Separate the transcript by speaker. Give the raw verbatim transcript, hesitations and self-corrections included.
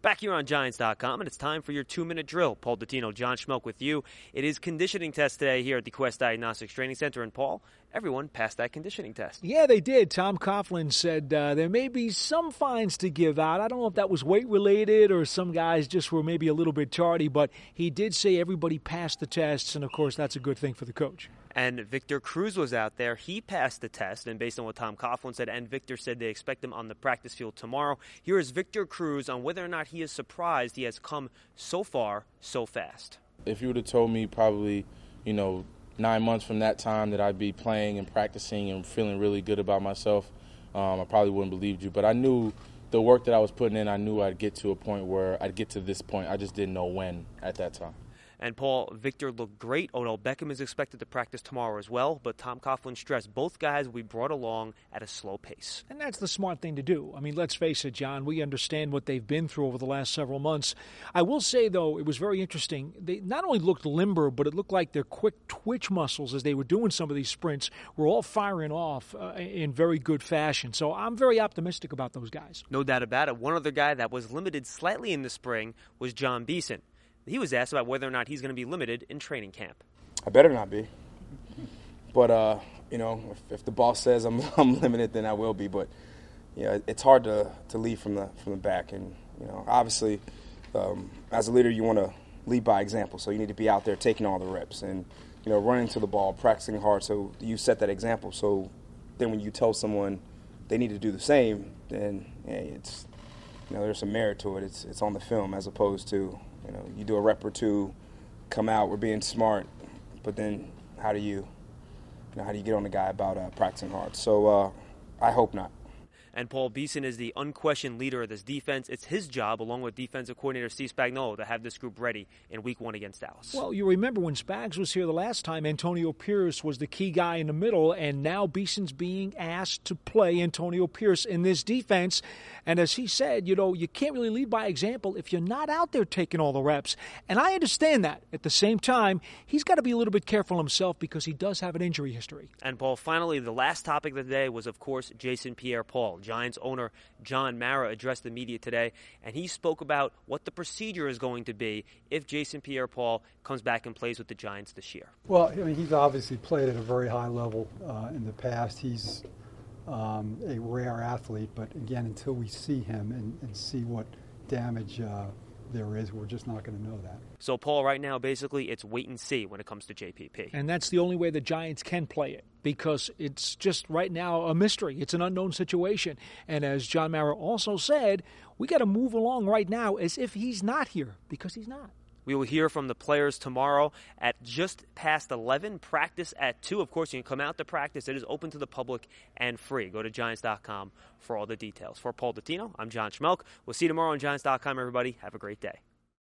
Speaker 1: Back here on Giants dot com, and it's time for your two-minute drill. Paul Dottino, John Schmelk with you. It is conditioning test today here at the Quest Diagnostics Training Center. And, Paul, everyone passed that conditioning test.
Speaker 2: Yeah, they did. Tom Coughlin said uh, there may be some fines to give out. I don't know if that was weight-related or some guys just were maybe a little bit tardy, but he did say everybody passed the tests, and, of course, that's a good thing for the coach.
Speaker 1: And Victor Cruz was out there. He passed the test, and based on what Tom Coughlin said, and Victor said they expect him on the practice field tomorrow. Here is Victor Cruz on whether or not he is surprised he has come so far so fast.
Speaker 3: If you would have told me probably, you know, nine months from that time that I'd be playing and practicing and feeling really good about myself, um, I probably wouldn't have believed you. But I knew the work that I was putting in, I knew I'd get to a point where I'd get to this point. I just didn't know when at that time.
Speaker 1: And, Paul, Victor looked great. Odell Beckham is expected to practice tomorrow as well. But Tom Coughlin stressed both guys will be brought along at a slow pace.
Speaker 2: And that's the smart thing to do. I mean, let's face it, John, we understand what they've been through over the last several months. I will say, though, it was very interesting. They not only looked limber, but it looked like their quick twitch muscles as they were doing some of these sprints were all firing off uh, in very good fashion. So I'm very optimistic about those guys.
Speaker 1: No doubt about it. One other guy that was limited slightly in the spring was John Beeson. He was asked about whether or not he's going to be limited in training camp.
Speaker 4: I better not be. But, uh, you know, if, if the boss says I'm, I'm limited, then I will be. But, yeah, it's hard to, to lead from the from the back. And, you know, obviously, um, as a leader, you want to lead by example. So you need to be out there taking all the reps and, you know, running to the ball, practicing hard. So you set that example. So then when you tell someone they need to do the same, then, yeah, it's, you know, there's some merit to it. It's, it's on the film as opposed to, you know, you do a rep or two, come out, we're being smart, but then how do you, you know, how do you get on the guy about uh, practicing hard? So uh, I hope not.
Speaker 1: And Paul Beeson is the unquestioned leader of this defense. It's his job, along with defensive coordinator Steve Spagnuolo, to have this group ready in week one against Dallas.
Speaker 2: Well, you remember when Spags was here the last time, Antonio Pierce was the key guy in the middle, and now Beeson's being asked to play Antonio Pierce in this defense. And as he said, you know, you can't really lead by example if you're not out there taking all the reps. And I understand that. At the same time, he's got to be a little bit careful himself because he does have an injury history.
Speaker 1: And, Paul, finally, the last topic of the day was, of course, Jason Pierre-Paul. Giants owner John Mara addressed the media today, and he spoke about what the procedure is going to be if Jason Pierre-Paul comes back and plays with the Giants this year.
Speaker 5: Well, I mean, he's obviously played at a very high level uh, in the past. He's um, a rare athlete, but again, until we see him and, and see what damage uh, there is, we're just not going to know that.
Speaker 1: So, Paul, right now, basically, it's wait and see when it comes to J P P.
Speaker 2: And that's the only way the Giants can play it, because it's just right now a mystery. It's an unknown situation. And as John Mara also said, we got to move along right now as if he's not here, because he's not.
Speaker 1: We will hear from the players tomorrow at just past eleven, practice at two. Of course, you can come out to practice. It is open to the public and free. Go to Giants dot com for all the details. For Paul Dottino, I'm John Schmelk. We'll see you tomorrow on Giants dot com, everybody. Have a great day.